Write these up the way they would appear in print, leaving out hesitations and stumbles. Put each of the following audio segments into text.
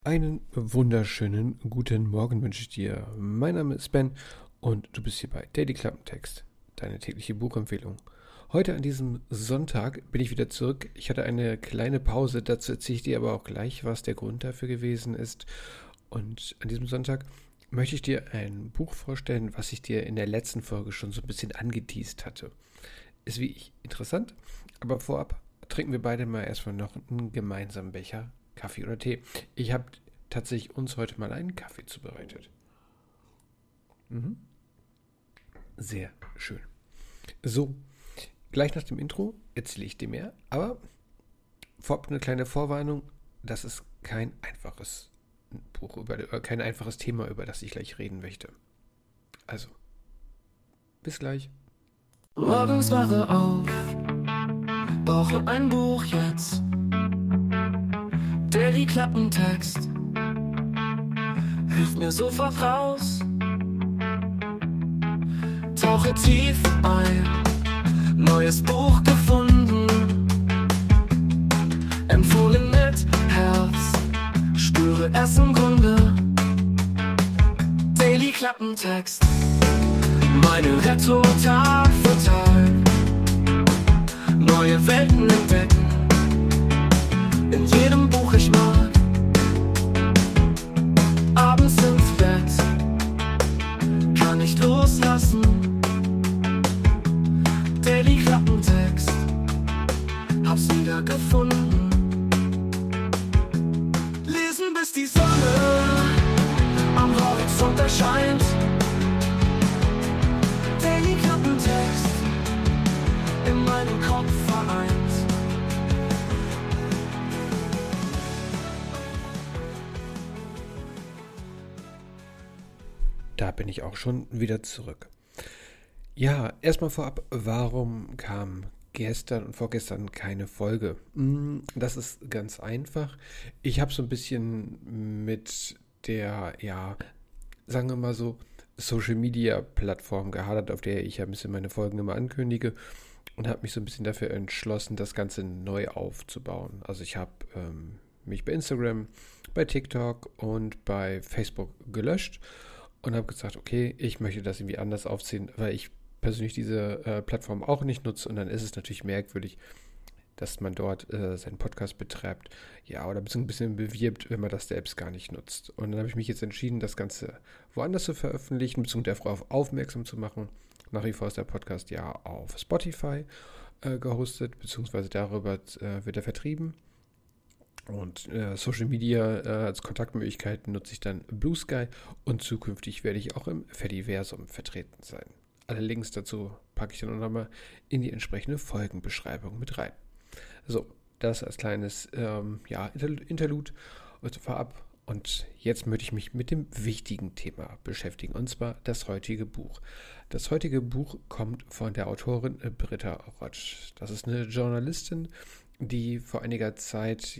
Einen wunderschönen guten Morgen wünsche ich dir. Mein Name ist Ben und du bist hier bei Daily Klappentext, deine tägliche Buchempfehlung. Heute an diesem Sonntag bin ich wieder zurück. Ich hatte eine kleine Pause, dazu erzähle ich dir aber auch gleich, was der Grund dafür gewesen ist. Und an diesem Sonntag möchte ich dir ein Buch vorstellen, was ich dir in der letzten Folge schon so ein bisschen angeteast hatte. Ist wie ich interessant, aber vorab trinken wir beide mal erstmal noch einen gemeinsamen Becher Kaffee oder Tee. Ich habe tatsächlich uns heute mal einen Kaffee zubereitet. Sehr schön. So, gleich nach dem Intro erzähle ich dir mehr, aber vorab eine kleine Vorwarnung, das ist kein einfaches Buch, kein einfaches Thema, über das ich gleich reden möchte. Also, bis gleich. Morgens wache auf, brauche ein Buch jetzt. Daily Klappentext hilft mir sofort raus. Tauche tief ein, neues Buch gefunden. Empfohlen mit Herz, spüre es im Grunde. Daily Klappentext, meine Rettung Tag für Tag. Neue Welten entdecken, in jedem Buch ich mag. Abends ins Bett, kann nicht loslassen. Daily Klappentext, hab's wieder gefunden. Lesen bis die Sonne am Horizont erscheint. Daily Klappentext, in meinem Kopf vereint. Da bin ich auch schon wieder zurück. Ja, erstmal vorab, warum kam gestern und vorgestern keine Folge? Das ist ganz einfach. Ich habe so ein bisschen mit der, sagen wir mal so, Social Media Plattform gehadert, auf der ich ja ein bisschen meine Folgen immer ankündige und habe mich so ein bisschen dafür entschlossen, das Ganze neu aufzubauen. Also ich habe mich bei Instagram, bei TikTok und bei Facebook gelöscht und habe gesagt, okay, ich möchte das irgendwie anders aufziehen, weil ich persönlich diese Plattform auch nicht nutze und dann ist es natürlich merkwürdig, dass man dort seinen Podcast betreibt, ja, oder beziehungsweise ein bisschen bewirbt, wenn man das selbst gar nicht nutzt. Und dann habe ich mich jetzt entschieden, das Ganze woanders zu veröffentlichen, beziehungsweise darauf aufmerksam zu machen. Nach wie vor ist der Podcast ja auf Spotify gehostet, beziehungsweise darüber wird er vertrieben. Und Social Media als Kontaktmöglichkeiten nutze ich dann Blue Sky und zukünftig werde ich auch im Fediversum vertreten sein. Alle Links dazu packe ich dann auch nochmal in die entsprechende Folgenbeschreibung mit rein. So, das als kleines Interlude vorab. Und jetzt möchte ich mich mit dem wichtigen Thema beschäftigen, und zwar das heutige Buch. Das heutige Buch kommt von der Autorin Britta Rotsch. Das ist eine Journalistin, die vor einiger Zeit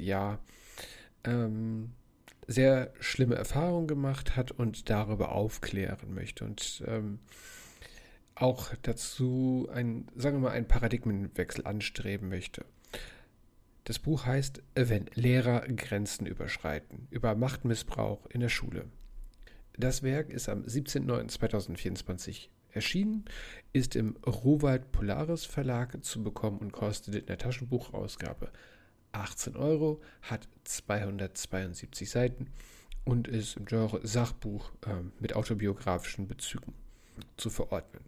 sehr schlimme Erfahrungen gemacht hat und darüber aufklären möchte und auch dazu einen Paradigmenwechsel anstreben möchte. Das Buch heißt Wenn Lehrer Grenzen überschreiten, über Machtmissbrauch in der Schule. Das Werk ist am 17.09.2024 erschienen, ist im Rowohlt Polaris Verlag zu bekommen und kostet in der Taschenbuchausgabe 18 Euro, hat 272 Seiten und ist im Genre Sachbuch mit autobiografischen Bezügen zu verordnen.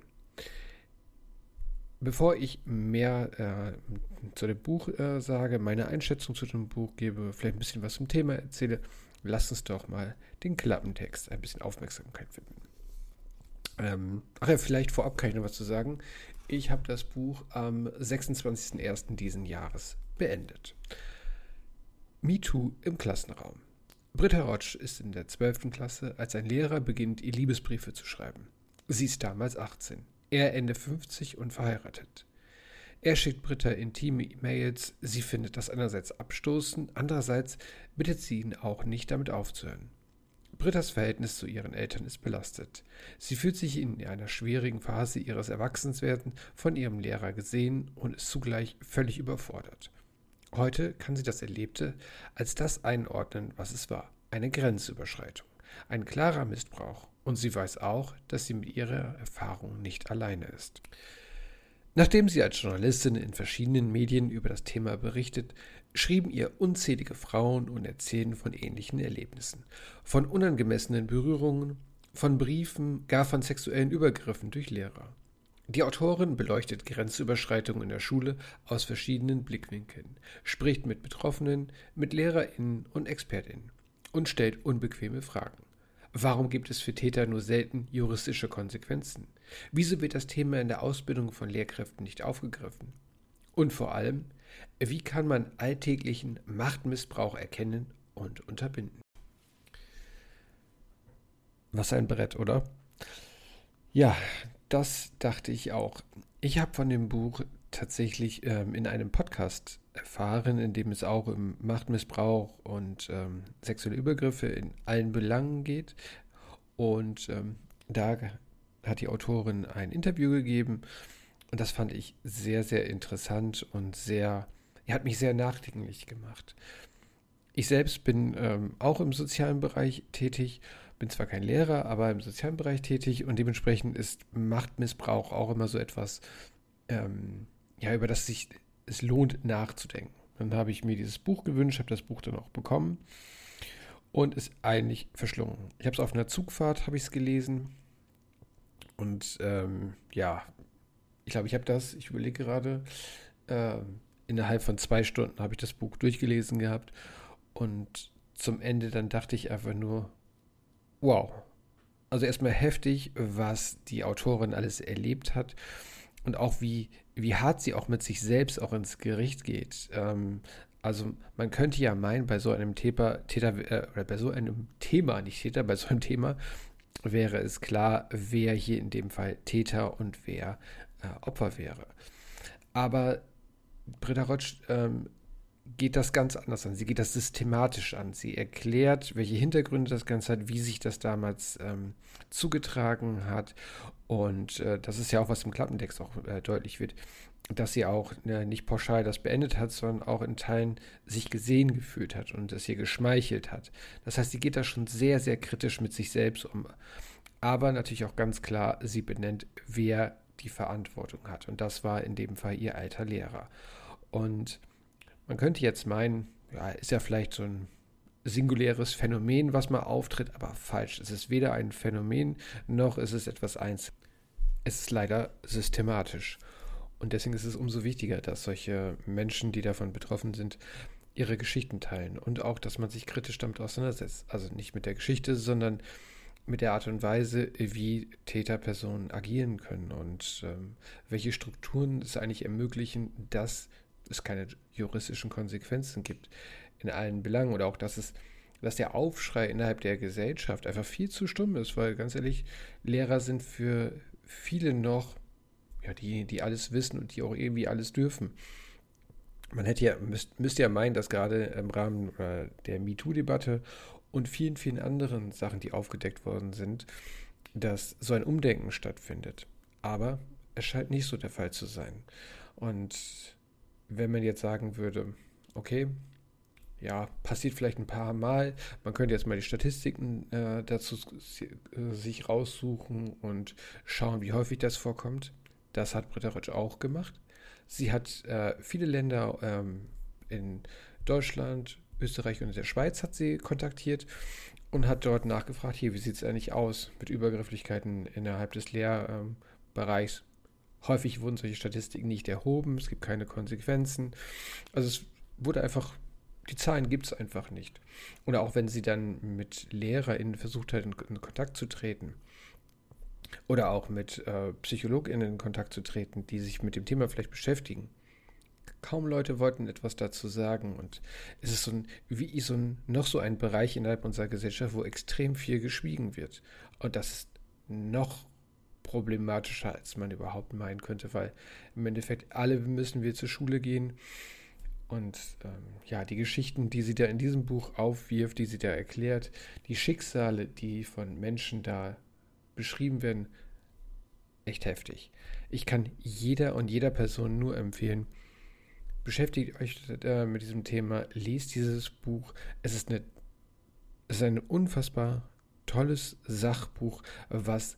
Bevor ich mehr zu dem Buch sage, meine Einschätzung zu dem Buch gebe, vielleicht ein bisschen was zum Thema erzähle, lasst uns doch mal den Klappentext ein bisschen Aufmerksamkeit finden. Vielleicht vorab kann ich noch was zu sagen. Ich habe das Buch am 26.01. diesen Jahres beendet. MeToo im Klassenraum. Britta Rotsch ist in der 12. Klasse, als ein Lehrer beginnt, ihr Liebesbriefe zu schreiben. Sie ist damals 18. Er Ende 50 und verheiratet. Er schickt Britta intime E-Mails, sie findet das einerseits abstoßend, andererseits bittet sie ihn auch nicht damit aufzuhören. Brittas Verhältnis zu ihren Eltern ist belastet. Sie fühlt sich in einer schwierigen Phase ihres Erwachsenwerdens von ihrem Lehrer gesehen und ist zugleich völlig überfordert. Heute kann sie das Erlebte als das einordnen, was es war. eine Grenzüberschreitung, ein klarer Missbrauch. Und sie weiß auch, dass sie mit ihrer Erfahrung nicht alleine ist. Nachdem sie als Journalistin in verschiedenen Medien über das Thema berichtet, schrieben ihr unzählige Frauen und erzählen von ähnlichen Erlebnissen, von unangemessenen Berührungen, von Briefen, gar von sexuellen Übergriffen durch Lehrer. Die Autorin beleuchtet Grenzüberschreitungen in der Schule aus verschiedenen Blickwinkeln, spricht mit Betroffenen, mit LehrerInnen und ExpertInnen und stellt unbequeme Fragen. Warum gibt es für Täter nur selten juristische Konsequenzen? Wieso wird das Thema in der Ausbildung von Lehrkräften nicht aufgegriffen? Und vor allem, wie kann man alltäglichen Machtmissbrauch erkennen und unterbinden? Was ein Brett, oder? Ja, das dachte ich auch. Ich habe von dem Buch tatsächlich in einem Podcast erfahren, in dem es auch um Machtmissbrauch und sexuelle Übergriffe in allen Belangen geht. Und da hat die Autorin ein Interview gegeben und das fand ich sehr, sehr interessant und hat mich sehr nachdenklich gemacht. Ich selbst bin auch im sozialen Bereich tätig, bin zwar kein Lehrer, aber im sozialen Bereich tätig und dementsprechend ist Machtmissbrauch auch immer so etwas, über das sich es lohnt nachzudenken. Dann habe ich mir dieses Buch gewünscht, habe das Buch dann auch bekommen und ist eigentlich verschlungen. Ich habe es auf einer Zugfahrt, habe ich es gelesen und ich glaube, ich überlege gerade, innerhalb von 2 Stunden habe ich das Buch durchgelesen gehabt und zum Ende dann dachte ich einfach nur, wow. Also erstmal heftig, was die Autorin alles erlebt hat und auch wie hart sie auch mit sich selbst auch ins Gericht geht. Also man könnte ja meinen, bei so einem Thema wäre es klar, wer hier in dem Fall Täter und wer Opfer wäre. Aber Britta Rotsch geht das ganz anders an. Sie geht das systematisch an. Sie erklärt, welche Hintergründe das Ganze hat, wie sich das damals zugetragen hat. Und das ist ja auch, was im Klappentext auch deutlich wird, dass sie auch nicht pauschal das beendet hat, sondern auch in Teilen sich gesehen gefühlt hat und es ihr geschmeichelt hat. Das heißt, sie geht da schon sehr, sehr kritisch mit sich selbst um. Aber natürlich auch ganz klar, sie benennt, wer die Verantwortung hat. Und das war in dem Fall ihr alter Lehrer. Und man könnte jetzt meinen, ja, ist ja vielleicht so ein singuläres Phänomen, was mal auftritt, aber falsch. Es ist weder ein Phänomen, noch ist es etwas Einzelnes. Es ist leider systematisch. Und deswegen ist es umso wichtiger, dass solche Menschen, die davon betroffen sind, ihre Geschichten teilen. Und auch, dass man sich kritisch damit auseinandersetzt. Also nicht mit der Geschichte, sondern mit der Art und Weise, wie Täterpersonen agieren können und welche Strukturen es eigentlich ermöglichen, dass es keine juristischen Konsequenzen gibt in allen Belangen oder auch, dass der Aufschrei innerhalb der Gesellschaft einfach viel zu stumm ist, weil ganz ehrlich, Lehrer sind für viele noch, ja, die alles wissen und die auch irgendwie alles dürfen. Man müsste ja meinen, dass gerade im Rahmen der MeToo-Debatte und vielen, vielen anderen Sachen, die aufgedeckt worden sind, dass so ein Umdenken stattfindet. Aber es scheint nicht so der Fall zu sein. Und wenn man jetzt sagen würde, okay, ja, passiert vielleicht ein paar Mal, man könnte jetzt mal die Statistiken dazu sich raussuchen und schauen, wie häufig das vorkommt. Das hat Britta Rotsch auch gemacht. Sie hat viele Länder in Deutschland, Österreich und der Schweiz hat sie kontaktiert und hat dort nachgefragt, hier, wie sieht es eigentlich aus mit Übergrifflichkeiten innerhalb des Lehrbereichs? Häufig wurden solche Statistiken nicht erhoben, es gibt keine Konsequenzen. Also es wurde einfach, die Zahlen gibt es einfach nicht. Oder auch wenn sie dann mit LehrerInnen versucht hat, in Kontakt zu treten. Oder auch mit PsychologInnen in Kontakt zu treten, die sich mit dem Thema vielleicht beschäftigen. Kaum Leute wollten etwas dazu sagen und es ist noch so ein Bereich innerhalb unserer Gesellschaft, wo extrem viel geschwiegen wird. Und das ist noch problematischer, als man überhaupt meinen könnte, weil im Endeffekt alle müssen wir zur Schule gehen und die Geschichten, die sie da in diesem Buch aufwirft, die sie da erklärt, die Schicksale, die von Menschen da beschrieben werden, echt heftig. Ich kann jeder Person nur empfehlen, beschäftigt euch mit diesem Thema, lest dieses Buch. Es Es ist ein unfassbar tolles Sachbuch, was,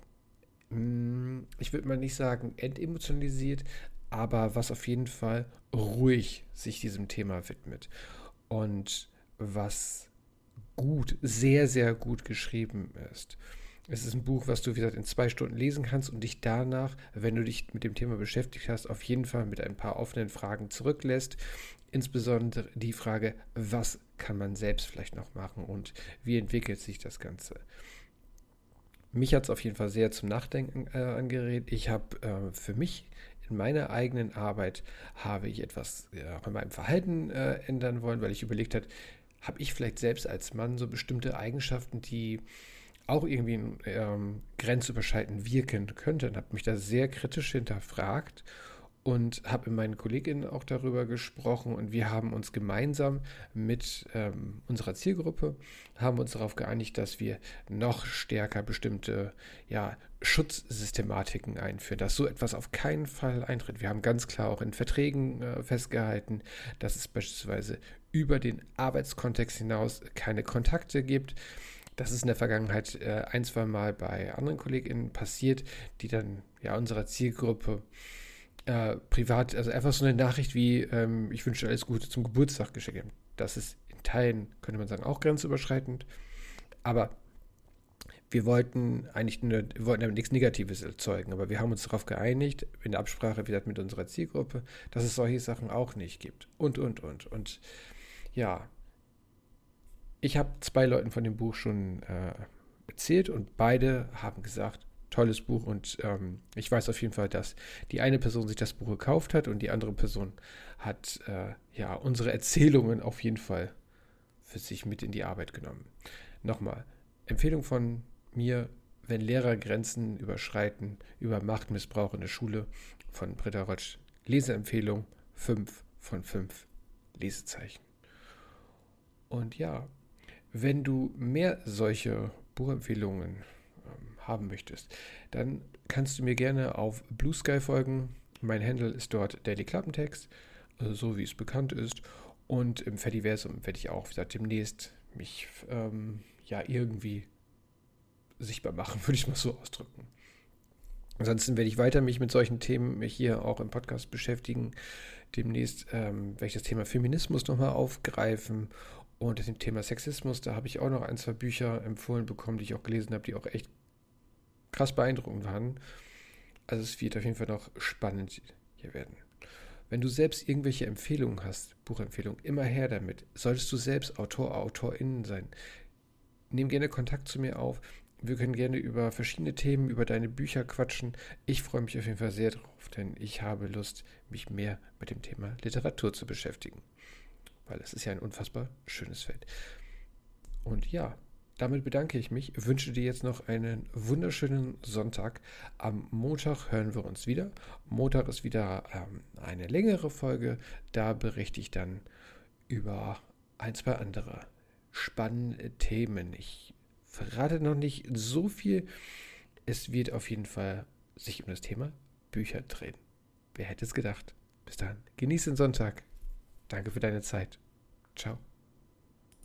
ich würde mal nicht sagen entemotionalisiert, aber was auf jeden Fall ruhig sich diesem Thema widmet. Und was gut, sehr, sehr gut geschrieben ist. Es ist ein Buch, was du, wie gesagt, in 2 Stunden lesen kannst und dich danach, wenn du dich mit dem Thema beschäftigt hast, auf jeden Fall mit ein paar offenen Fragen zurücklässt. Insbesondere die Frage, was kann man selbst vielleicht noch machen und wie entwickelt sich das Ganze? Mich hat es auf jeden Fall sehr zum Nachdenken angeregt. Ich habe für mich in meiner eigenen Arbeit habe ich etwas auch in meinem Verhalten ändern wollen, weil ich überlegt habe ich vielleicht selbst als Mann so bestimmte Eigenschaften, die auch irgendwie grenzüberschreitend wirken könnten. Habe mich da sehr kritisch hinterfragt und habe mit meinen Kolleginnen auch darüber gesprochen und wir haben uns gemeinsam mit unserer Zielgruppe, haben uns darauf geeinigt, dass wir noch stärker bestimmte Schutzsystematiken einführen, dass so etwas auf keinen Fall eintritt. Wir haben ganz klar auch in Verträgen festgehalten, dass es beispielsweise über den Arbeitskontext hinaus keine Kontakte gibt. Das ist in der Vergangenheit 1-2 Mal bei anderen KollegInnen passiert, die dann unserer Zielgruppe privat, also einfach so eine Nachricht wie ich wünsche dir alles Gute zum Geburtstag geschickt haben. Das ist in Teilen, könnte man sagen, auch grenzüberschreitend. Aber wir wollten damit nichts Negatives erzeugen, aber wir haben uns darauf geeinigt, in der Absprache, wie gesagt, mit unserer Zielgruppe, dass es solche Sachen auch nicht gibt. Und. Und ja, ich habe 2 Leuten von dem Buch schon erzählt und beide haben gesagt, tolles Buch und ich weiß auf jeden Fall, dass die eine Person sich das Buch gekauft hat und die andere Person hat unsere Erzählungen auf jeden Fall für sich mit in die Arbeit genommen. Nochmal, Empfehlung von mir, wenn Lehrer Grenzen überschreiten, über Machtmissbrauch in der Schule von Britta Rotsch. Leseempfehlung 5 von 5 Lesezeichen. Und ja, wenn du mehr solche Buchempfehlungen haben möchtest, dann kannst du mir gerne auf Blue Sky folgen. Mein Handle ist dort Daily Klappentext, so wie es bekannt ist. Und im Fediversum werde ich auch, wie gesagt, demnächst mich irgendwie sichtbar machen, würde ich mal so ausdrücken. Ansonsten werde ich weiter mich mit solchen Themen hier auch im Podcast beschäftigen. Demnächst werde ich das Thema Feminismus nochmal aufgreifen und das Thema Sexismus. Da habe ich auch noch 1-2 Bücher empfohlen bekommen, die ich auch gelesen habe, die auch echt krass beeindruckend waren. Also es wird auf jeden Fall noch spannend hier werden. Wenn du selbst irgendwelche Empfehlungen hast, Buchempfehlungen, immer her damit. Solltest du selbst AutorInnen sein, nimm gerne Kontakt zu mir auf. Wir können gerne über verschiedene Themen, über deine Bücher quatschen. Ich freue mich auf jeden Fall sehr drauf, denn ich habe Lust, mich mehr mit dem Thema Literatur zu beschäftigen. Weil es ist ja ein unfassbar schönes Feld. Und ja, damit bedanke ich mich, wünsche dir jetzt noch einen wunderschönen Sonntag. Am Montag hören wir uns wieder. Montag ist wieder eine längere Folge. Da berichte ich dann über 1-2 andere spannende Themen. Ich verrate noch nicht so viel. Es wird auf jeden Fall sich um das Thema Bücher drehen. Wer hätte es gedacht? Bis dann. Genieß den Sonntag. Danke für deine Zeit. Ciao.